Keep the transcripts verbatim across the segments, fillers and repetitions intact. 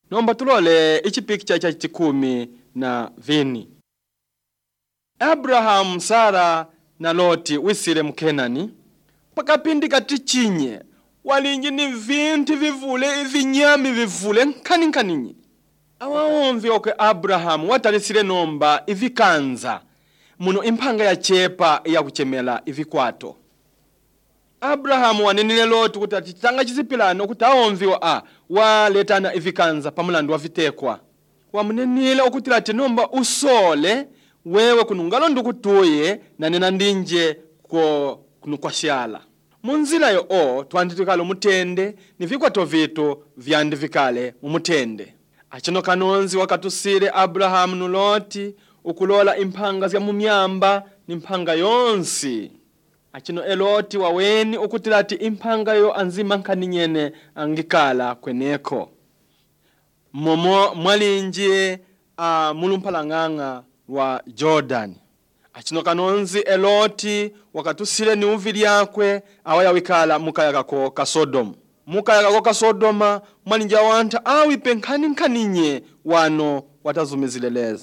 Nomba tulole ichi picture cha chikumi na vini. Abraham, Sara na Loti wisile mkenani. Pakapindi katichinye. Walinji ni vinti vivule, vinyami vivule, nkani nkaninyi. Awaomvi oke Abraham watalisile nomba ivikanza. Muno impanga ya chepa ya kuchemela ivikwato. Abraham wanenile Loti kutati chitanga chisipilano kutaomvi wa a waletana ivikanza pamulandu wa vitekwa. Wamunenile okutilati nomba usole wewe kunungalo ndukutuye na nena ndinje ko kunukwashala. Munzila yo o twanditikalo mutende nivikwato vitu vyandivikale mumutende. Achino kanonzi wakatusire Abraham nu Loti ukulola impanga zya mumyamba nimpanga yonsi. Achino Eloti waweni ukutilati impanga yo anzima nkaninyene angikala kweneko. Momo mwalinjie uh, mulumpalanganga wa Jordan. Achino kanonzi Eloti wakatusile ni uvili yakwe awaya wikala mukaya kako ka Sodom. Mukaya kako ka Sodoma mwalinjia wanta awi penkani nkaninye wano watazumizileleza.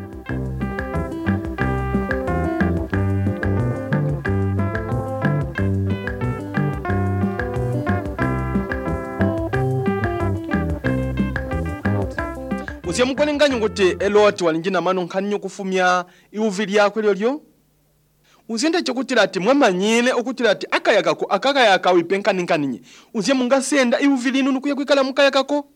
Usiya mkolenganya nguti Eloti walinjina manu nkaninyo kufumya iuvili yakwe lyo. Usienda chokutilati mwamanyile okutilati akayakako akakayaka wipenkani nkaninye. Usiya mungasenda iuvili nunu kuya kwikala mukaya kako.